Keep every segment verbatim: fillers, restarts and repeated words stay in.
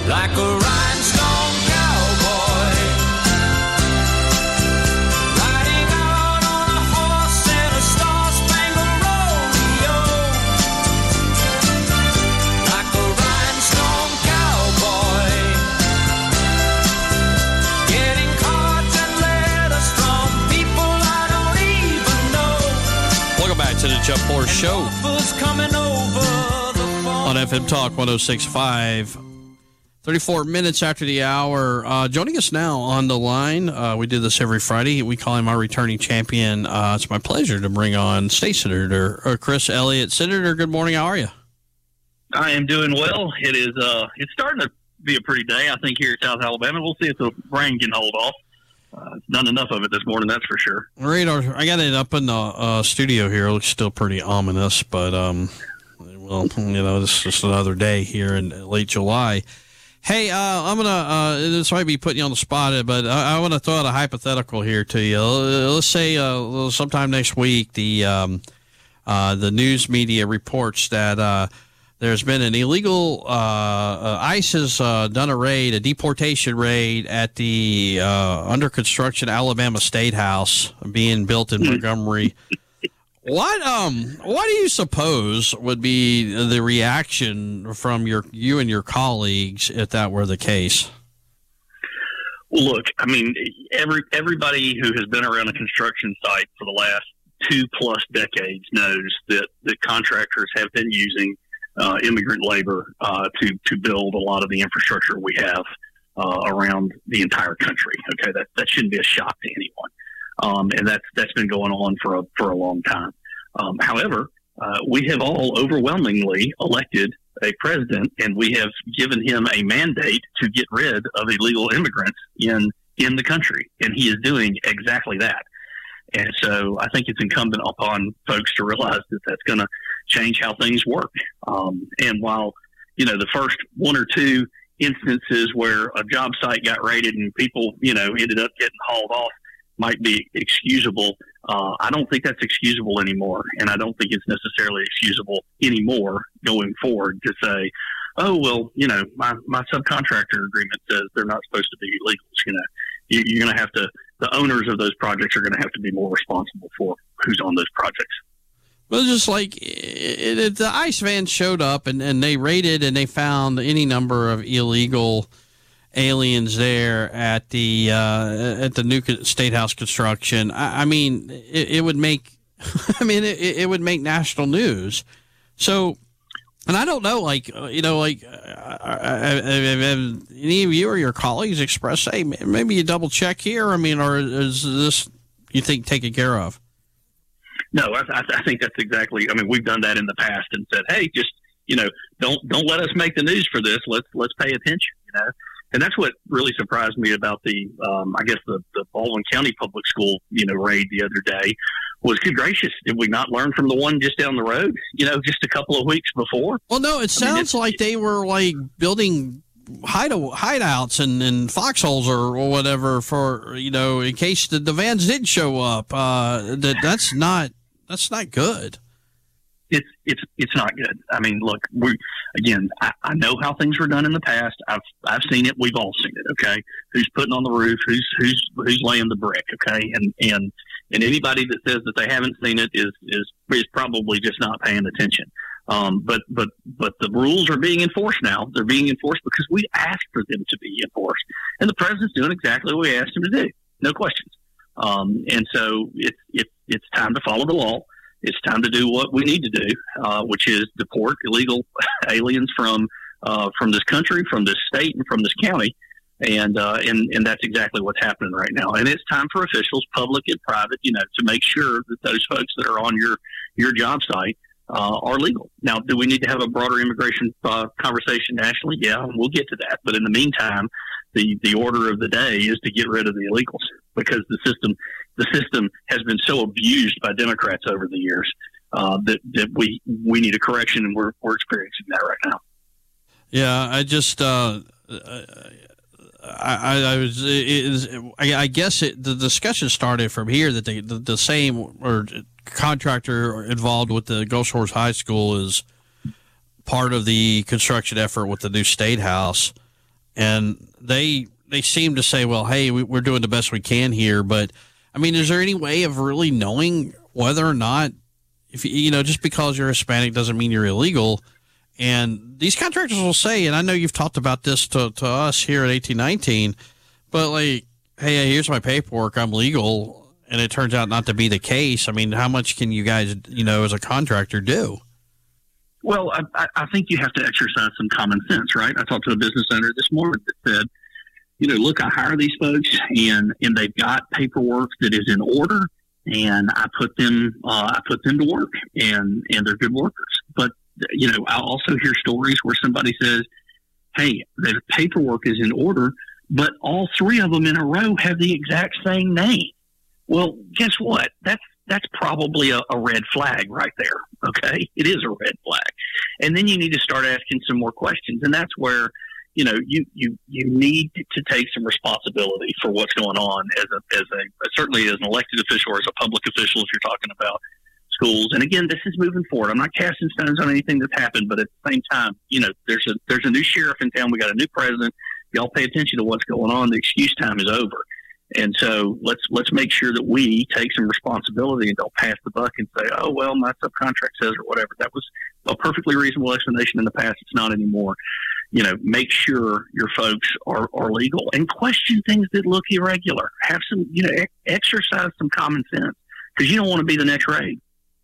like a rhinestone cowboy, riding out on a horse in a star-spangled rodeo, like a rhinestone cowboy, getting cards and letters from people I don't even know. Welcome back to the Jeff Moore Show Coming over the phone. on F M Talk one oh six point five. thirty-four minutes after the hour. Uh, joining us now on the line, uh, we do this every Friday. We call him our returning champion. Uh, it's my pleasure to bring on State Senator uh, Chris Elliott. Senator, good morning. How are you? I am doing well. It is. Uh, it's starting to be a pretty day, I think, here in South Alabama. We'll see if the rain can hold off. Uh, it's done enough of it this morning, that's for sure. Radar. I got it up in the uh, studio here. It looks still pretty ominous, but um, well, you know, this is just another day here in late July. Hey, uh, I'm gonna. Uh, this might be putting you on the spot, but I, I want to throw out a hypothetical here to you. Let's say uh, sometime next week, the um, uh, the news media reports that uh, there's been an illegal. Uh, uh, ICE has uh, done a raid, a deportation raid at the uh, under construction Alabama State House being built in Montgomery. What um what do you suppose would be the reaction from your you and your colleagues if that were the case? Well, look, I mean, every everybody who has been around a construction site for the last two plus decades knows that the contractors have been using uh, immigrant labor uh, to to build a lot of the infrastructure we have uh, around the entire country. Okay, that that shouldn't be a shock to anyone. Um, and that's that's been going on for a for a long time. Um, however, uh, we have all overwhelmingly elected a president, and we have given him a mandate to get rid of illegal immigrants in in the country, and he is doing exactly that. And so, I think it's incumbent upon folks to realize that that's going to change how things work. Um, and while you know the first one or two instances where a job site got raided and people you know ended up getting hauled off might be excusable. Uh, I don't think that's excusable anymore, and I don't think it's necessarily excusable anymore going forward to say, oh, well, you know, my, my subcontractor agreement says they're not supposed to be illegals. You know, you, you're going to have to, the owners of those projects are going to have to be more responsible for who's on those projects. Well, just like it, it, the ICE van showed up and, and they raided and they found any number of illegal aliens there at the uh, at the new State House construction. I, I mean, it, it would make, I mean, it, it would make national news. So, and I don't know, like you know, like have any of you or your colleagues expressed, hey, maybe you double check here? I mean, or is this you think taken care of? No, I, I think that's exactly. I mean, we've done that in the past and said, hey, just you know, don't don't let us make the news for this. Let's let's pay attention. You know. And that's what really surprised me about the, um, I guess, the, the Baldwin County Public School, you know, raid the other day was, good gracious, did we not learn from the one just down the road, you know, just a couple of weeks before? Well, no, it sounds I mean, like they were, like, building hideout, hideouts and, and foxholes or whatever for, you know, in case the, the vans did show up. Uh, that That's not that's not good. It's it's it's not good. I mean, look, we again. I, I know how things were done in the past. I've I've seen it. We've all seen it. Okay, who's putting on the roof? Who's who's who's laying the brick? Okay, and and and anybody that says that they haven't seen it is is is probably just not paying attention. Um, but but but the rules are being enforced now. They're being enforced because we asked for them to be enforced, and the president's doing exactly what we asked him to do. No questions. Um, and so it's it's it's time to follow the law. It's time to do what we need to do, uh, which is deport illegal aliens from uh, from this country, from this state, and from this county, and uh, and and that's exactly what's happening right now. And it's time for officials, public and private, you know, to make sure that those folks that are on your your job site uh, are legal. Now, do we need to have a broader immigration uh, conversation nationally? Yeah, we'll get to that. But in the meantime, the the order of the day is to get rid of the illegals because the system. The system has been so abused by Democrats over the years uh, that, that we we need a correction, and we're we're experiencing that right now. Yeah, I just uh, I, I was it is, I, I guess it, the discussion started from here that they, the the same or contractor involved with the Gulf Shores High School is part of the construction effort with the new State House. and they they seem to say, well, hey, we, we're doing the best we can here. But I mean, is there any way of really knowing whether or not, if you know, just because you're Hispanic doesn't mean you're illegal? And these contractors will say, and I know you've talked about this to, to us here at eighteen nineteen, but like, hey, here's my paperwork, I'm legal, and it turns out not to be the case. I mean, how much can you guys, you know, as a contractor do? Well, I, I think you have to exercise some common sense, right? I talked to a business owner this morning that said, you know, look, I hire these folks, and, and they've got paperwork that is in order, and I put them uh, I put them to work, and, and they're good workers. But, you know, I also hear stories where somebody says, hey, their paperwork is in order, but all three of them in a row have the exact same name. Well, guess what? That's that's probably a, a red flag right there, okay? It is a red flag. And then you need to start asking some more questions, and that's where, you know, you, you, you need to take some responsibility for what's going on as a, as a, certainly as an elected official or as a public official if you're talking about schools. And again, this is moving forward. I'm not casting stones on anything that's happened, but at the same time, you know, there's a, there's a new sheriff in town. We got a new president. Y'all pay attention to what's going on. The excuse time is over. And so let's let's make sure that we take some responsibility and don't pass the buck and say, oh, well, my subcontract says or whatever. That was a perfectly reasonable explanation in the past. It's not anymore. You know, make sure your folks are, are legal and question things that look irregular. Have some, you know, ex- exercise some common sense because you don't want to be the next raid.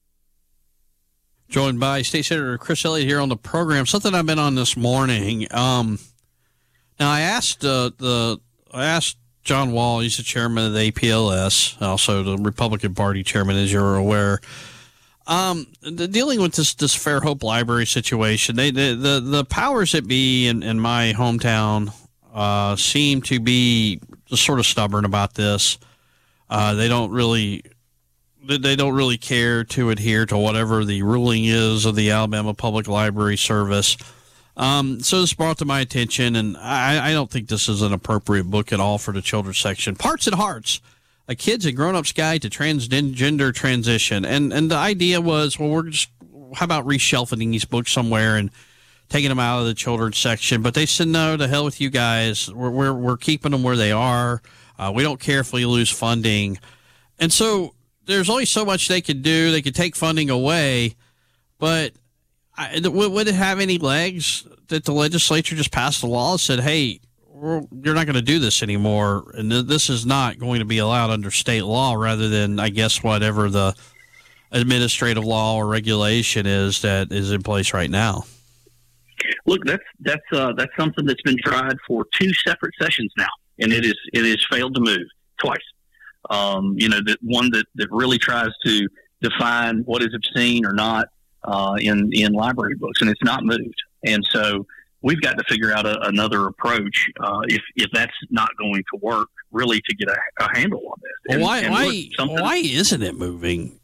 Joined by State Senator Chris Elliott here on the program. Something I've been on this morning. Um, now I asked uh, the I asked John Wall. He's the chairman of the A P L S, also the Republican Party chairman, as you're aware. Um, the, dealing with this this Fairhope Library situation, they, they the the powers that be in, in my hometown uh, seem to be just sort of stubborn about this. Uh, they don't really. They don't really care to adhere to whatever the ruling is of the Alabama Public Library Service. Um, so this brought to my attention, and I, I don't think this is an appropriate book at all for the children's section. Parts and Hearts, A Kid's and Grown-Up's Guide to Transgender Transition. And and the idea was, well, we're just, how about reshelving these books somewhere and taking them out of the children's section? But they said, no, to hell with you guys. We're, we're, we're keeping them where they are. Uh, we don't care if we lose funding. And so there's only so much they could do. They could take funding away, but I, would it have any legs that the legislature just passed a law and said, hey, we're, you're not going to do this anymore, and th- this is not going to be allowed under state law, rather than, I guess, whatever the administrative law or regulation is that is in place right now? Look, that's that's uh, that's something that's been tried for two separate sessions now, and it is it has failed to move twice. Um, you know, that one that, that really tries to define what is obscene or not uh, in in library books, and it's not moved. And so we've got to figure out a, another approach uh, if if that's not going to work, really, to get a, a handle on this. Well, and, why and why look, why isn't it moving?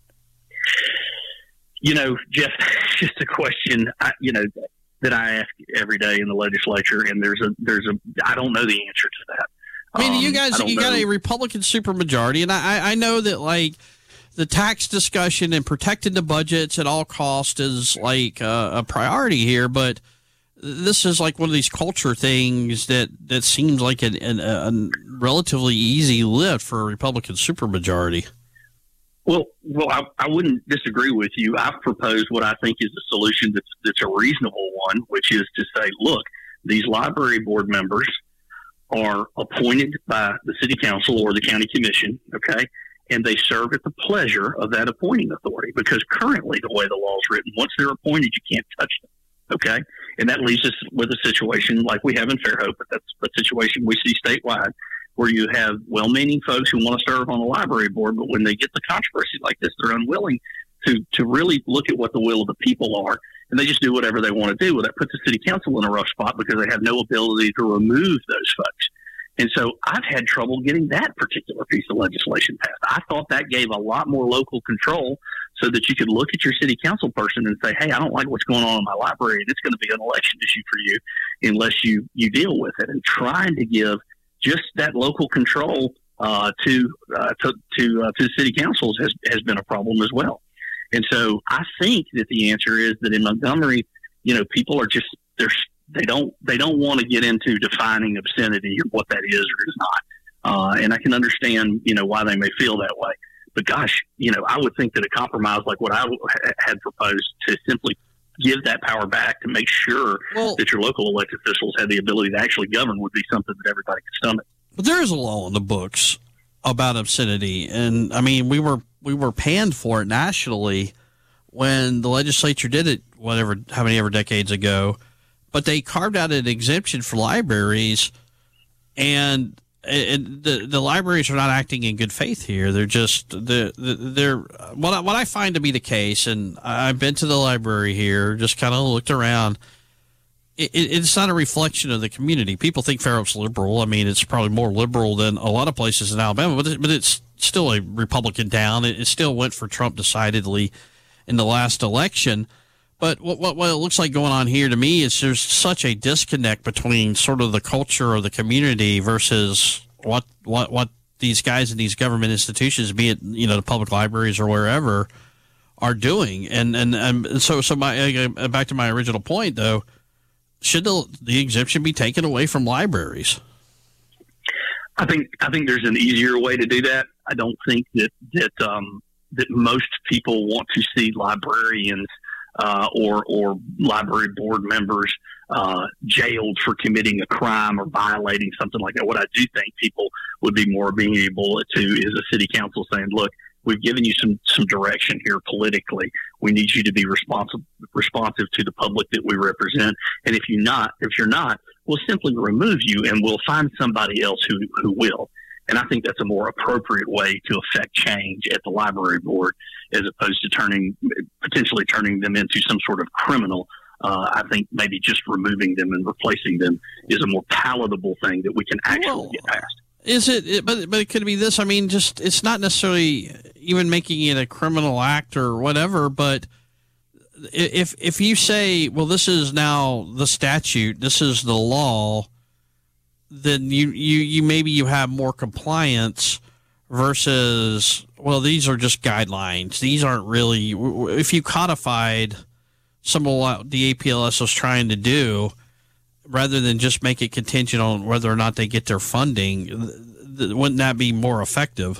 You know, Jeff, it's just a question. I, you know, that I ask every day in the legislature, and there's a there's a I don't know the answer to that. I mean, um, you guys, you got know. a Republican supermajority, and I, I know that, like, the tax discussion and protecting the budgets at all costs is, like, uh, a priority here, but this is, like, one of these culture things that, that seems like an, an, a relatively easy lift for a Republican supermajority. Well, well, I, I wouldn't disagree with you. I've proposed what I think is a solution that's, that's a reasonable one, which is to say, look, these library board members are appointed by the city council or the county commission, okay, and they serve at the pleasure of that appointing authority, because currently the way the law is written, once they're appointed, you can't touch them, okay? And that leaves us with a situation like we have in Fairhope, but that's a situation we see statewide, where you have well-meaning folks who want to serve on the library board, but when they get the controversy like this, they're unwilling to, to really look at what the will of the people are, and they just do whatever they want to do. Well, that puts the city council in a rough spot because they have no ability to remove those folks. And so I've had trouble getting that particular piece of legislation passed. I thought that gave a lot more local control so that you could look at your city council person and say, hey, I don't like what's going on in my library, and it's going to be an election issue for you unless you, you deal with it. And trying to give just that local control uh, to, uh, to, to, uh, to the city councils has, has been a problem as well. And so I think that the answer is that in Montgomery, you know, people are just, they're, They don't they don't want to get into defining obscenity or what that is or is not. Uh, and I can understand, you know, why they may feel that way. But gosh, you know, I would think that a compromise like what I had proposed to simply give that power back to make sure well, that your local elected officials had the ability to actually govern would be something that everybody could stomach. But there is a law in the books about obscenity, and I mean, we were we were panned for it nationally when the legislature did it, whatever, how many ever decades ago. But they carved out an exemption for libraries, and, and the the libraries are not acting in good faith here. They're just they're, they're what I, what I find to be the case, and I've been to the library here, just kind of looked around. It, it's not a reflection of the community. People think Fair Oaks liberal. I mean, it's probably more liberal than a lot of places in Alabama, but it, but it's still a Republican town. It, it still went for Trump decidedly in the last election. But what, what what it looks like going on here to me is there's such a disconnect between sort of the culture of the community versus what what what these guys in these government institutions, be it, you know, the public libraries or wherever, are doing. And and, and so so my uh, back to my original point though. Should the, the exemption be taken away from libraries? I think I think there's an easier way to do that. I don't think that that um, that most people want to see librarians uh, or or library board members uh, jailed for committing a crime or violating something like that. What I do think people would be more amenable to is a city council saying, "Look, we've given you some, some direction here politically. We need you to be responsive responsive to the public that we represent. And if you not, if you're not, we'll simply remove you and we'll find somebody else who, who will." And I think that's a more appropriate way to affect change at the library board, as opposed to turning potentially turning them into some sort of criminal. Uh, I think maybe just removing them and replacing them is a more palatable thing that we can actually well, get past. Is it, it? But but it could be this. I mean, just it's not necessarily even making it a criminal act or whatever. But if if you say, well, this is now the statute, this is the law, then you you, you maybe you have more compliance versus, well, these are just guidelines. These aren't really. If you codified some of what the A P L S was trying to do, rather than just make it contingent on whether or not they get their funding, th- wouldn't that be more effective?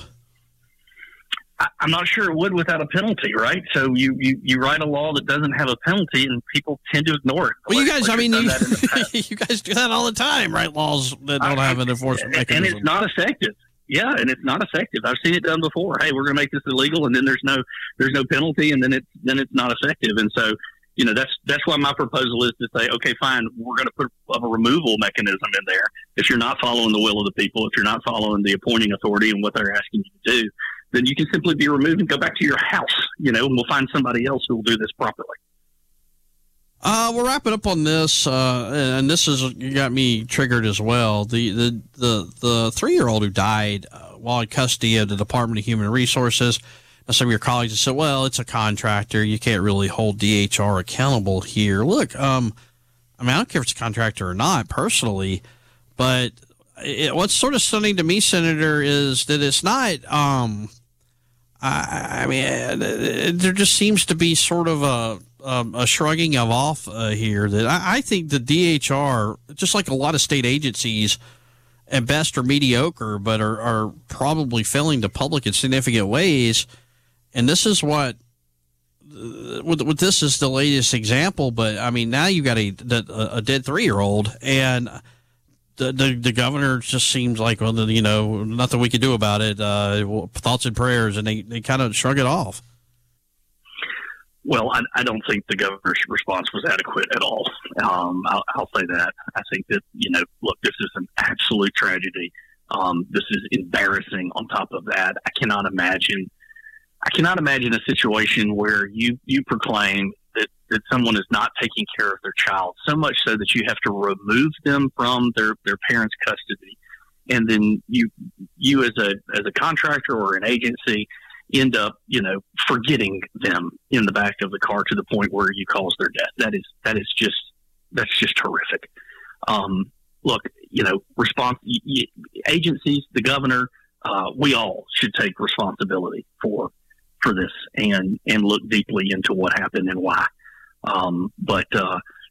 I, I'm not sure it would without a penalty, right? So you, you, you write a law that doesn't have a penalty, and people tend to ignore it. Well, you guys, I mean, you, you guys do that all the time, right? Laws that don't I, have an enforcement and, mechanism. And it's not effective. Yeah, and it's not effective. I've seen it done before. Hey, we're going to make this illegal, and then there's no there's no penalty, and then it's then it's not effective. And so, you know, that's that's why my proposal is to say, okay, fine, we're going to put a removal mechanism in there. If you're not following the will of the people, if you're not following the appointing authority and what they're asking you to do, then you can simply be removed and go back to your house, you know, and we'll find somebody else who will do this properly. Uh, we're wrapping up on this, uh, and this is you got me triggered as well. The the the, the three-year-old who died uh, while in custody of the Department of Human Resources. Some of your colleagues have said, well, it's a contractor. You can't really hold D H R accountable here. Look, um, I mean, I don't care if it's a contractor or not personally, but it, what's sort of stunning to me, Senator, is that it's not, um, I, I mean, there just seems to be sort of a, a, a shrugging of off uh, here that I, I think the D H R, just like a lot of state agencies, at best are mediocre, but are, are probably failing the public in significant ways. And this is what, with, with this is the latest example, but I mean, now you got a, a dead three-year-old, and the, the the governor just seems like, well, you know, nothing we can do about it. Uh, thoughts and prayers, and they, they kind of shrug it off. Well, I, I don't think the governor's response was adequate at all. Um, I'll, I'll say that. I think that, you know, look, this is an absolute tragedy. Um, this is embarrassing on top of that. I cannot imagine I cannot imagine a situation where you, you proclaim that, that someone is not taking care of their child, so much so that you have to remove them from their, their parents' custody. And then you you as a as a contractor or an agency end up, you know, forgetting them in the back of the car to the point where you cause their death. That is that is just that's just horrific. Um, look, you know, response y- y- agencies, the governor, uh, we all should take responsibility for for this and and look deeply into what happened and why. Um, but uh,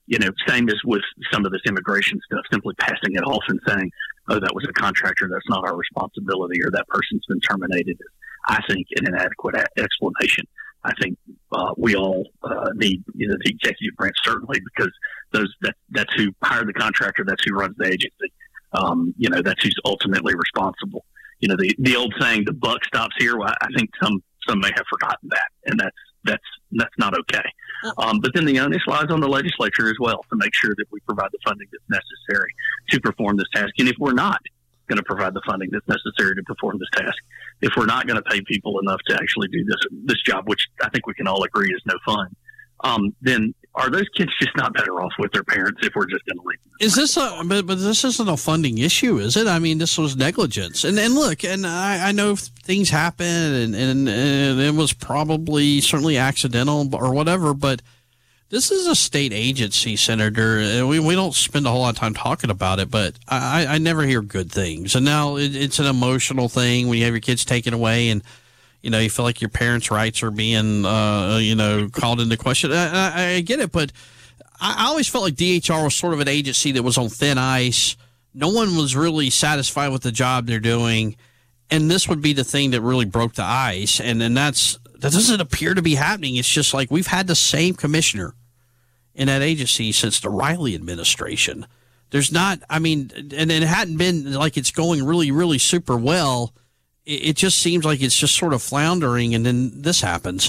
you know, same as with some of this immigration stuff, simply passing it off and saying, oh, that was a contractor, that's not our responsibility, or that person's been terminated, is, I think, an inadequate a- explanation. I think uh, we all uh, need, you know, the executive branch, certainly, because those that, that's who hired the contractor, that's who runs the agency. Um, you know, that's who's ultimately responsible. You know, the, the old saying, the buck stops here. Well, I think some some may have forgotten that, and that's that's that's not okay. Um, but then the onus lies on the legislature as well to make sure that we provide the funding that's necessary to perform this task. And if we're not going to provide the funding that's necessary to perform this task, if we're not going to pay people enough to actually do this this job, which I think we can all agree is no fun, um, then are those kids just not better off with their parents if we're just going to leave them? Is this a, but, but this isn't a funding issue, is it? I mean, this was negligence. And and look, and I, I know things happen, and, and, and it was probably certainly accidental or whatever, but this is a state agency, Senator. And we, we don't spend a whole lot of time talking about it, but I, I never hear good things. And now it, it's an emotional thing when you have your kids taken away and, you know, you feel like your parents' rights are being, uh, you know, called into question. I, I, I get it, but I, I always felt like D H R was sort of an agency that was on thin ice. No one was really satisfied with the job they're doing, and this would be the thing that really broke the ice. And and that's that doesn't appear to be happening. It's just like we've had the same commissioner in that agency since the Riley administration. There's not, I mean, and it hadn't been like it's going really, really super well. It just seems like it's just sort of floundering, and then this happens.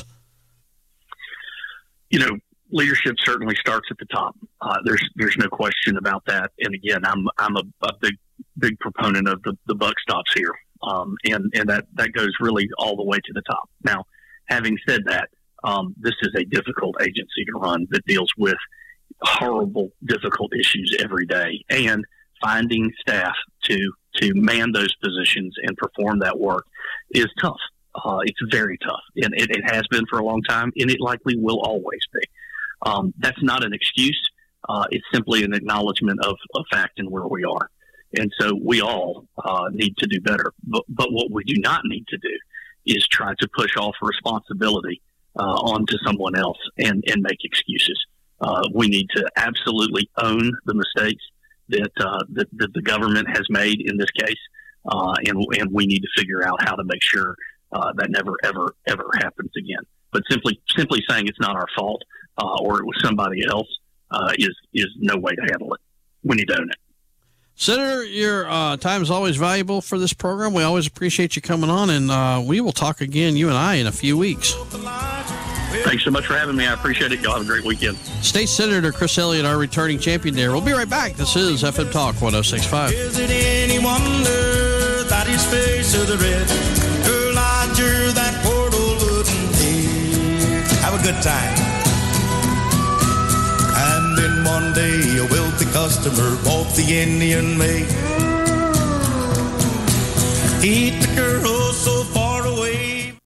You know, leadership certainly starts at the top. Uh, there's there's no question about that. And again, I'm I'm a, a big big proponent of the, the buck stops here, um, and and that that goes really all the way to the top. Now, having said that, um, this is a difficult agency to run that deals with horrible, difficult issues every day, and finding staff to to man those positions and perform that work is tough. Uh, it's very tough, and it, it has been for a long time, and it likely will always be. Um, that's not an excuse. Uh, it's simply an acknowledgement of a fact and where we are. And so we all uh, need to do better. But, but what we do not need to do is try to push off responsibility uh, onto someone else and, and make excuses. Uh, we need to absolutely own the mistakes that, uh, that, that the government has made in this case, uh, and, and we need to figure out how to make sure uh, that never, ever, ever happens again. But simply simply saying it's not our fault uh, or it was somebody else uh, is is no way to handle it. We need to own it. Senator, your uh, time is always valuable for this program. We always appreciate you coming on, and uh, we will talk again, you and I, in a few weeks. Thanks so much for having me. I appreciate it. Y'all have a great weekend. State Senator Chris Elliott, our returning champion there. We'll be right back. This is F M Talk one oh six point five. Is it any wonder that his face is the red? Her lodger, that poor old wooden head. Have a good time. And then one day a wealthy customer bought the Indian maid. He took her